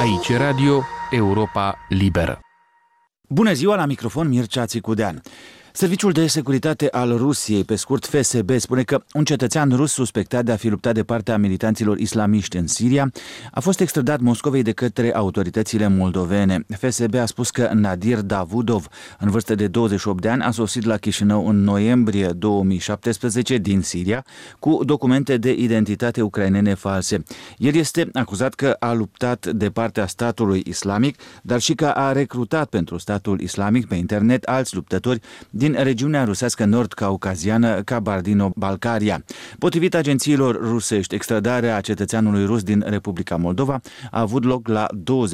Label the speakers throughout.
Speaker 1: Aici Radio Europa Liberă.
Speaker 2: Bună ziua, la microfon Mircea Țicudean. Serviciul de securitate al Rusiei, pe scurt FSB, spune că un cetățean rus suspectat de a fi luptat de partea militanților islamiști în Siria a fost extradat Moscovei de către autoritățile moldovene. FSB a spus că Nadir Davudov, în vârstă de 28 de ani, a sosit la Chișinău în noiembrie 2017 din Siria cu documente de identitate ucrainene false. El este acuzat că a luptat de partea statului islamic, dar și că a recrutat pentru statul islamic pe internet alți luptători din regiunea rusească nord-caucaziană Kabardino-Balcaria. Potrivit agențiilor rusești, extradarea cetățeanului rus din Republica Moldova a avut loc la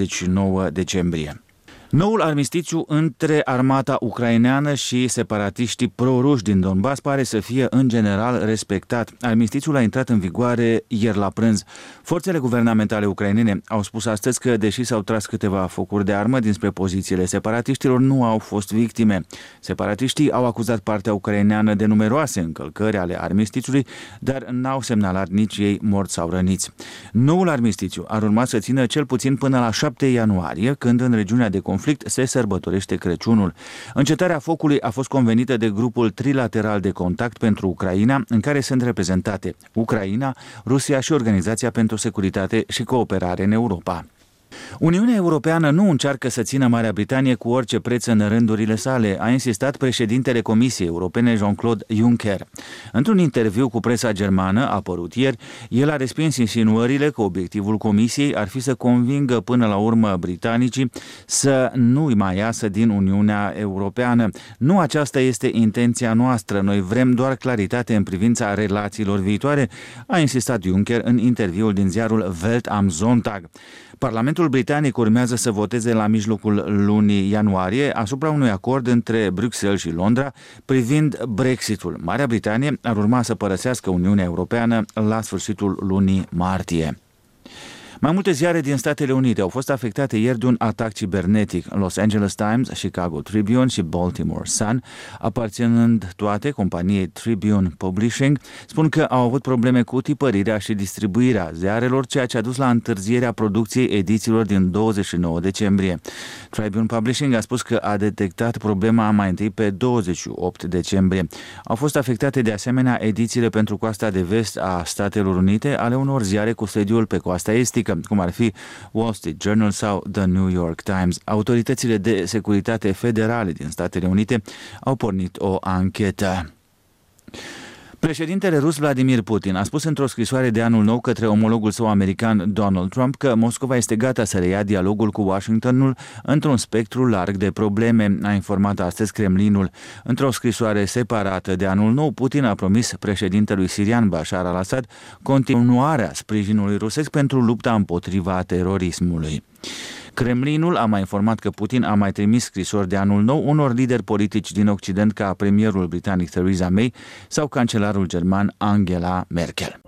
Speaker 2: 29 decembrie. Noul armistițiu între armata ucraineană și separatiștii pro-ruși din Donbass pare să fie în general respectat. Armistițiul a intrat în vigoare ieri la prânz. Forțele guvernamentale ucrainene au spus astăzi că, deși s-au tras câteva focuri de armă dinspre pozițiile separatiștilor, nu au fost victime. Separatiștii au acuzat partea ucraineană de numeroase încălcări ale armistițiului, dar n-au semnalat nici ei morți sau răniți. Noul armistițiu ar urma să țină cel puțin până la 7 ianuarie, când în regiunea de conflict se sărbătorește Crăciunul. Încetarea focului a fost convenită de grupul trilateral de contact pentru Ucraina, în care sunt reprezentate Ucraina, Rusia și Organizația pentru Securitate și Cooperare în Europa. Uniunea Europeană nu încearcă să țină Marea Britanie cu orice preț în rândurile sale, a insistat președintele Comisiei Europene Jean-Claude Juncker. Într-un interviu cu presa germană apărut ieri, el a respins insinuările că obiectivul Comisiei ar fi să convingă până la urmă britanicii să nu mai iasă din Uniunea Europeană. Nu aceasta este intenția noastră, noi vrem doar claritate în privința relațiilor viitoare, a insistat Juncker în interviul din ziarul Welt am Sonntag. Parlamentul britanic urmează să voteze la mijlocul lunii ianuarie asupra unui acord între Bruxelles și Londra privind Brexitul. Marea Britanie ar urma să părăsească Uniunea Europeană la sfârșitul lunii martie. Mai multe ziare din Statele Unite au fost afectate ieri de un atac cibernetic. Los Angeles Times, Chicago Tribune și Baltimore Sun, aparținând toate companiei Tribune Publishing, spun că au avut probleme cu tipărirea și distribuirea ziarelor, ceea ce a dus la întârzierea producției edițiilor din 29 decembrie. Tribune Publishing a spus că a detectat problema mai întâi pe 28 decembrie. Au fost afectate de asemenea edițiile pentru coasta de vest a Statelor Unite ale unor ziare cu sediul pe coasta estică, cum ar fi Wall Street Journal sau The New York Times. Autoritățile de securitate federale din Statele Unite au pornit o anchetă. Președintele rus Vladimir Putin a spus într-o scrisoare de anul nou către omologul său american Donald Trump că Moscova este gata să reia dialogul cu Washingtonul într-un spectru larg de probleme, a informat astăzi Kremlinul. Într-o scrisoare separată de anul nou, Putin a promis președintelui sirian Bashar al-Assad continuarea sprijinului rusesc pentru lupta împotriva terorismului. Kremlinul a mai informat că Putin a mai trimis scrisori de anul nou unor lideri politici din Occident ca premierul britanic Theresa May sau cancelarul german Angela Merkel.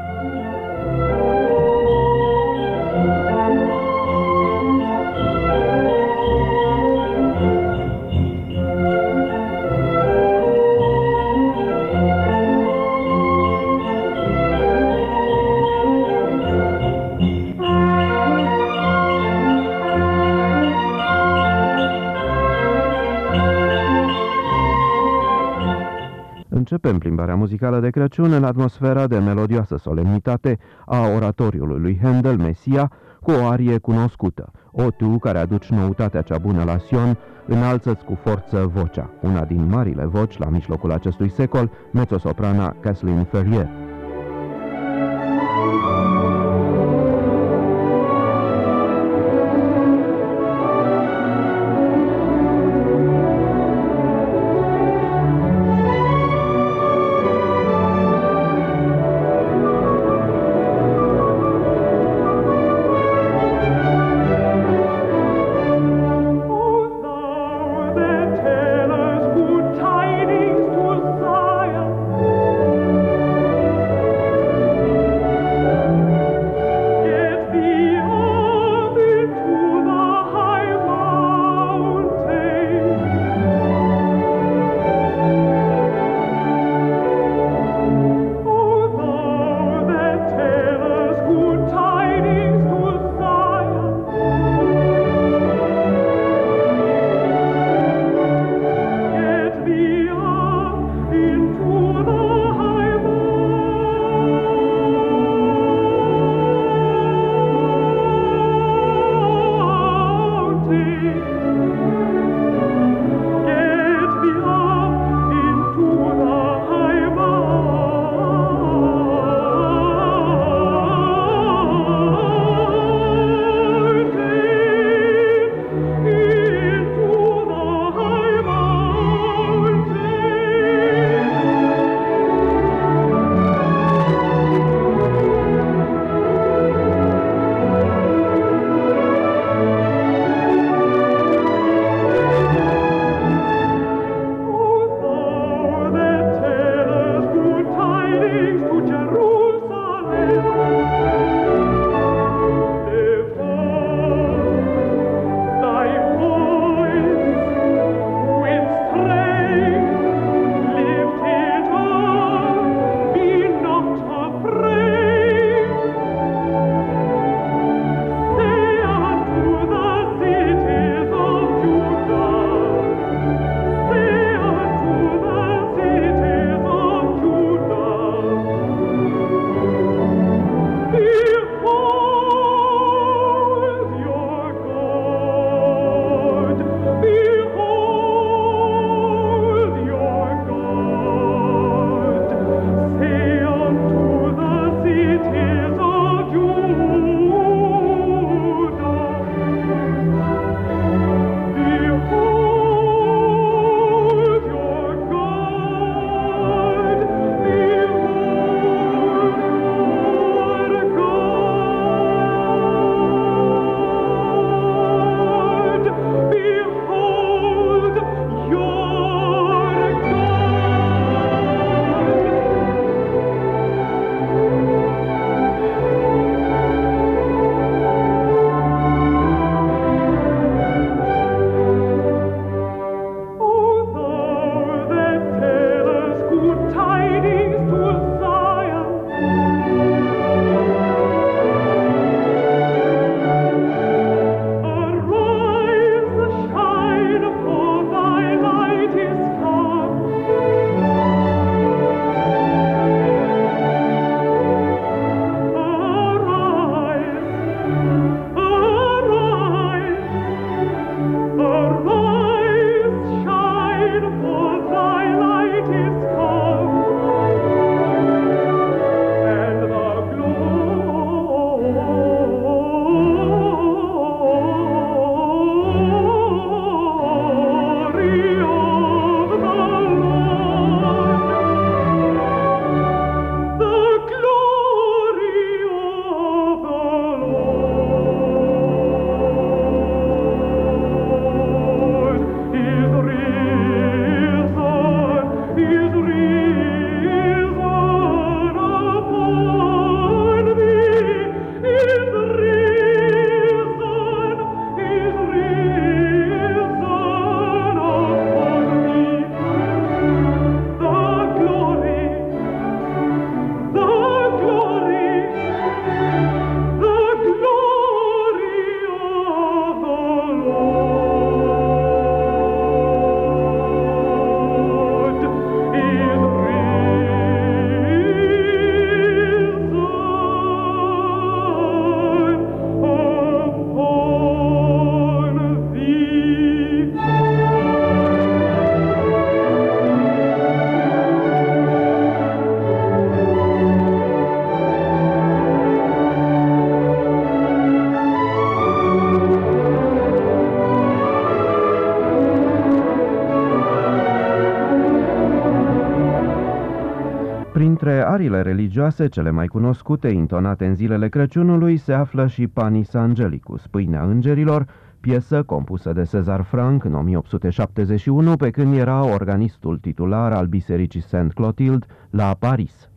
Speaker 3: Începem plimbarea muzicală de Crăciun în atmosfera de melodioasă solemnitate a oratoriului lui Handel, Mesia, cu o arie cunoscută. O, tu care aduci noutatea cea bună la Sion, înalță-ți cu forță vocea. Una din marile voci la mijlocul acestui secol, mezzosoprana Kathleen Ferrier.
Speaker 4: Tidings to Zion.
Speaker 3: Printre ariile religioase cele mai cunoscute, intonate în zilele Crăciunului, se află și Panis Angelicus, Pâinea Îngerilor, piesă compusă de Cezar Franck în 1871, pe când era organistul titular al Bisericii Saint Clotilde la Paris.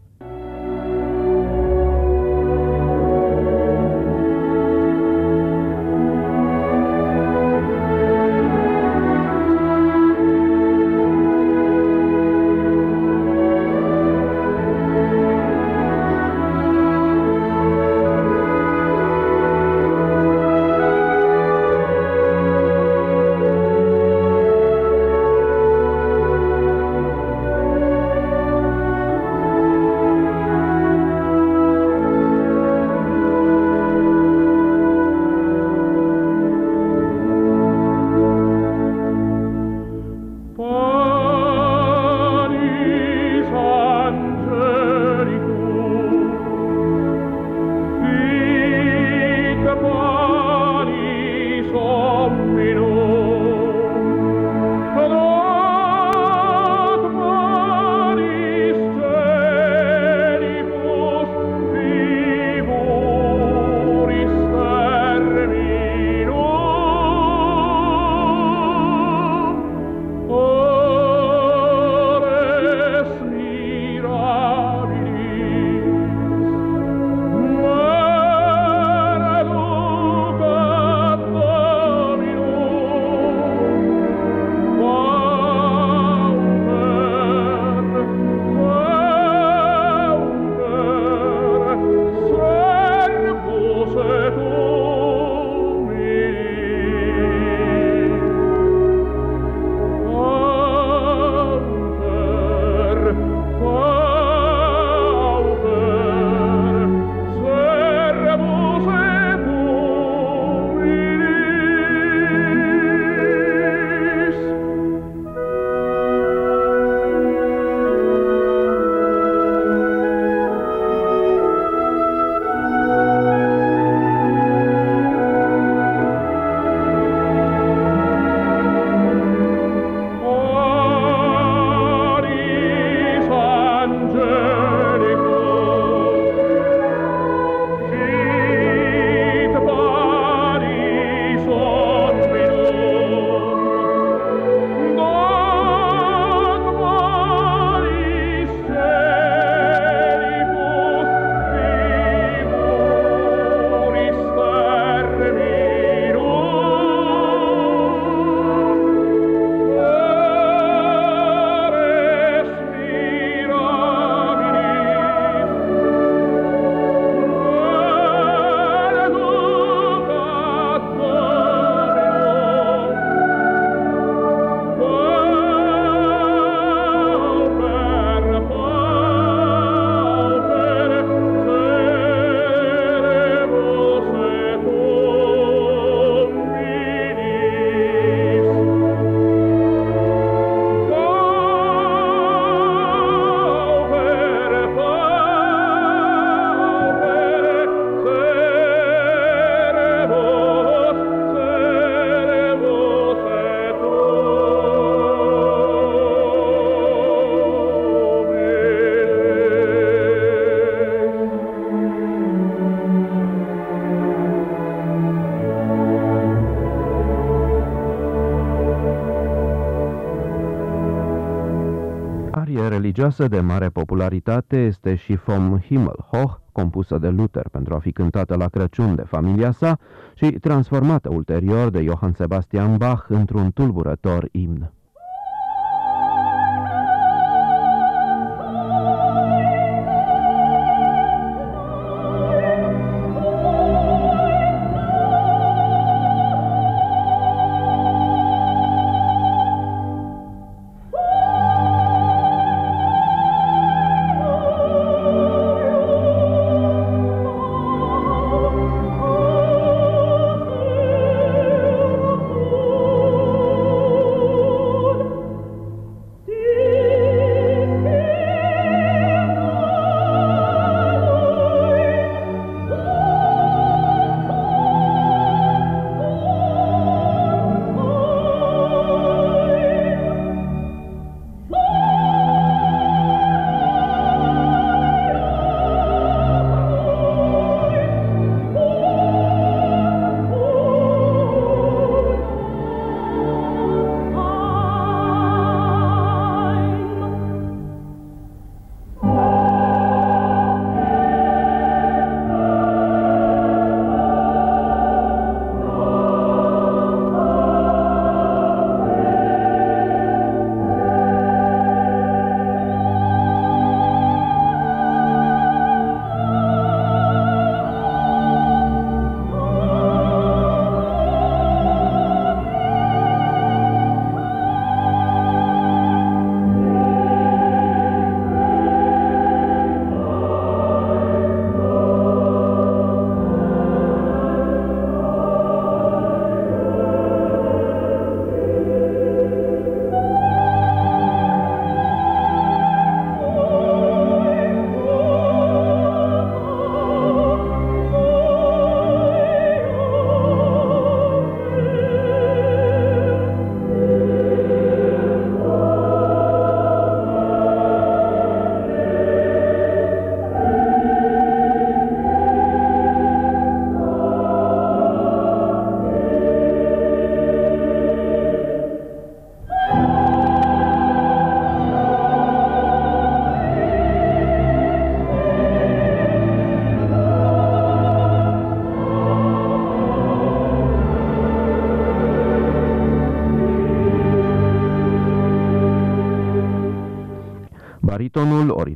Speaker 3: religioasă de mare popularitate este și Vom Himmel hoch, compusă de Luther pentru a fi cântată la Crăciun de familia sa și transformată ulterior de Johann Sebastian Bach într-un tulburător imn.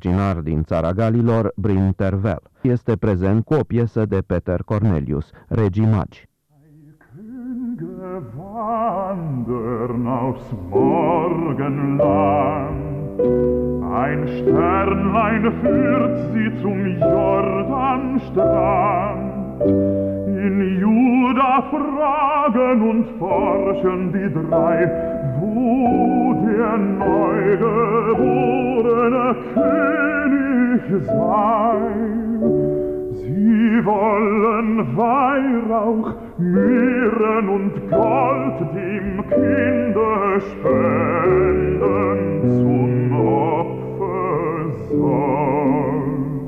Speaker 3: muzicinar din Țara Galilor, Bryn Tervel. Este prezent cu o piesă de Peter Cornelius, Regii Magi.
Speaker 4: Wandern aufs Morgenland. Ein Sternlein führt sie zum Jordanstrand. In Juda fragen und forschen die drei, wo der neugeborene König sei. Sie wollen Weihrauch, Myrrhen und Gold dem Kinde spenden zum Opfersold.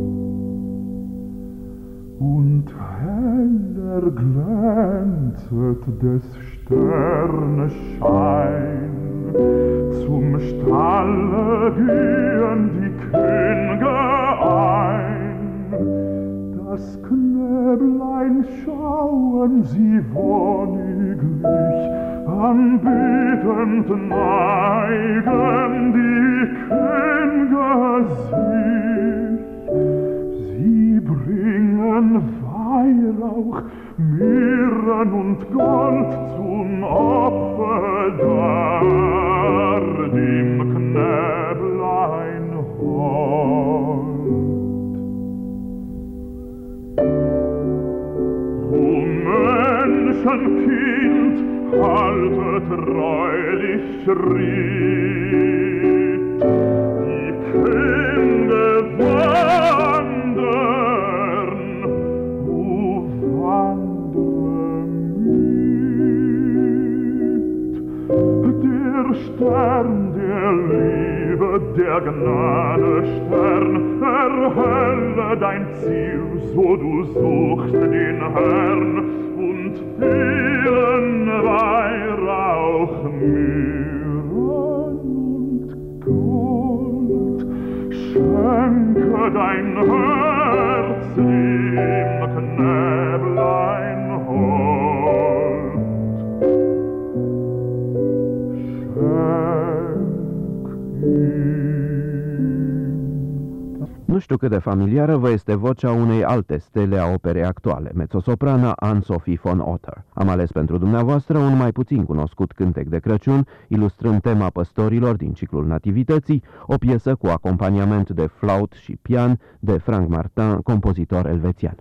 Speaker 4: Und heller glänzet des Sternes Schein. Zum Stalle gehen die Könige ein. Das Knäblein schauen sie wonniglich, anbetend neigen die Könige sich. Sie bringen Weihrauch, Myrrhen und Gold zum Opfer dar, dem Knäblein hold. O Menschenkind, halte treulich Schritt, die Könige wandern, o wandere mit. Der Stern der Liebe, der Gnade Stern, erhelle dein Ziel, so du suchst den Herrn, und vielen Weihrauch, Myrrhen und Gold. Schenke dein Herz dem Knäblein hold. Schenk ihm.
Speaker 3: Nu știu cât de familiară vă este vocea unei alte stele a operei actuale, mezzosoprana Anne-Sophie von Otter. Am ales pentru dumneavoastră un mai puțin cunoscut cântec de Crăciun, ilustrând tema păstorilor din ciclul Nativității, o piesă cu acompaniament de flaut și pian de Frank Martin, compozitor elvețian.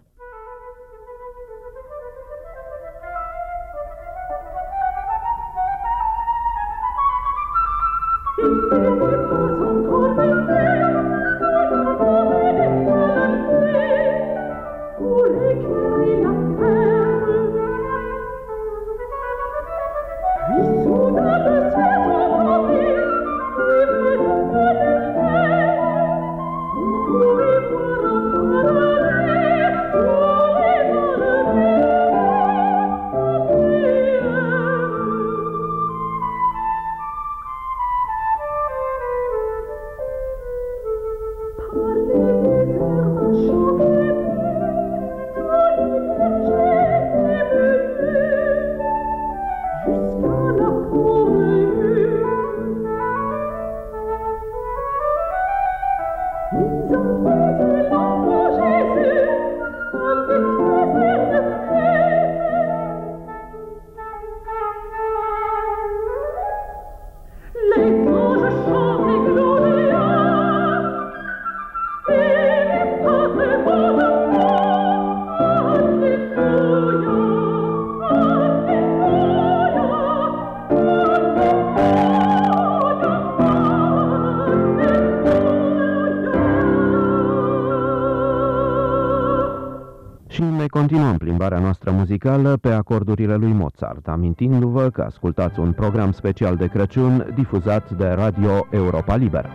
Speaker 3: Continuăm plimbarea noastră muzicală pe acordurile lui Mozart, amintindu-vă că ascultați un program special de Crăciun difuzat de Radio Europa Liberă.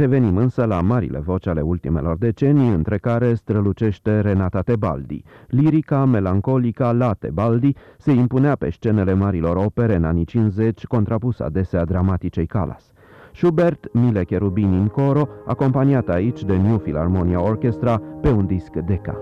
Speaker 3: Revenim însă la marile voci ale ultimelor decenii, între care strălucește Renata Tebaldi. Lirica melancolica la Tebaldi se impunea pe scenele marilor opere în anii 50, contrapusă adesea dramaticei Callas. Schubert, Mille cherubini in coro, acompaniat aici de New Philharmonia Orchestra pe un disc Decca.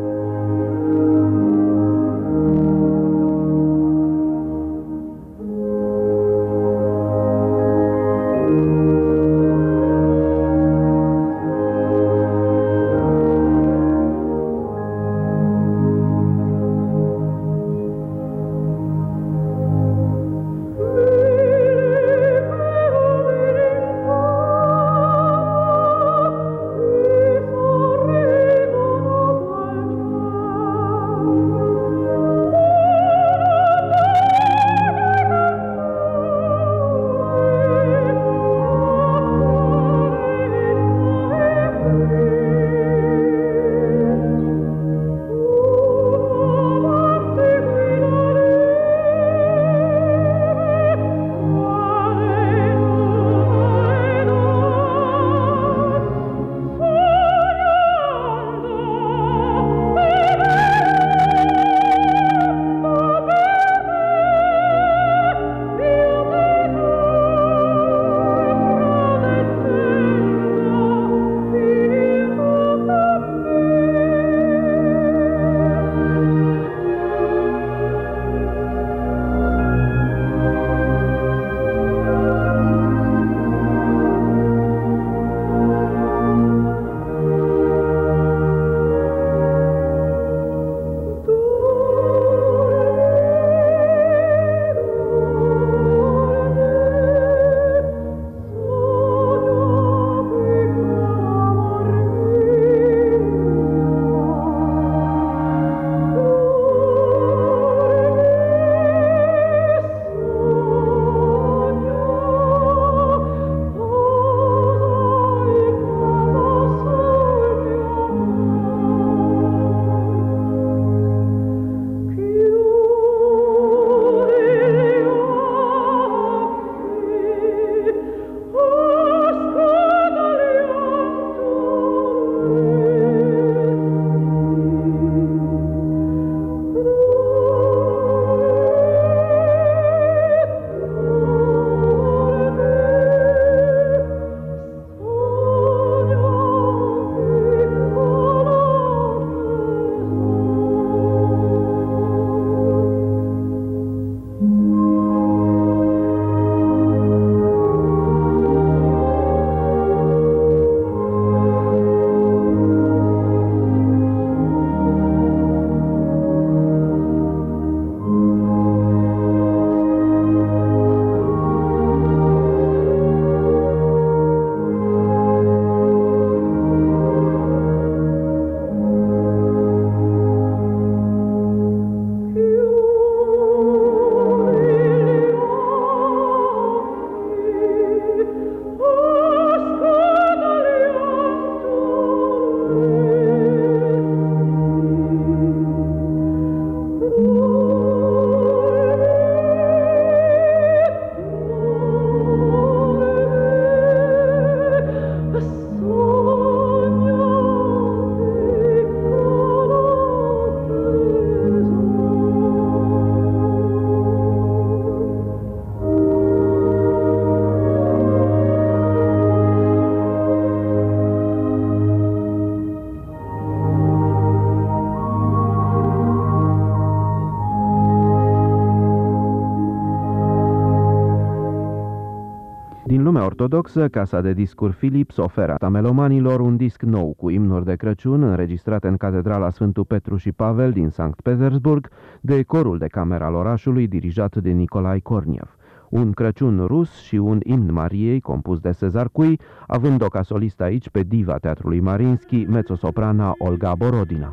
Speaker 3: Din lumea ortodoxă, casa de discuri Philips oferă melomanilor un disc nou cu imnuri de Crăciun înregistrate în Catedrala Sfântul Petru și Pavel din Sankt Petersburg de corul de cameră al orașului dirijat de Nicolae Korniev. Un Crăciun rus și un imn Mariei compus de Cezar Cui, având-o ca solistă aici pe diva teatrului Mariinski, mezzosoprana Olga Borodina.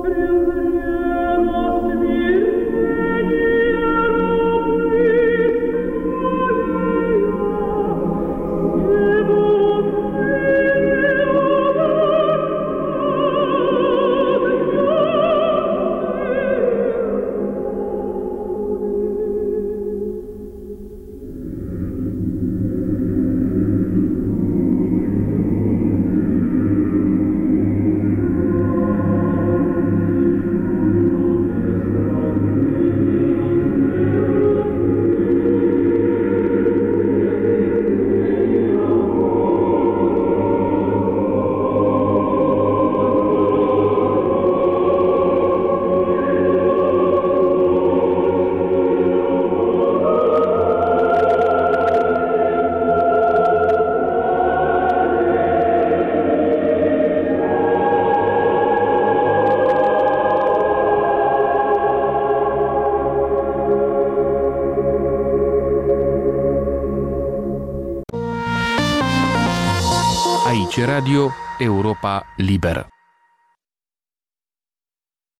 Speaker 1: Aici Radio Europa Liberă.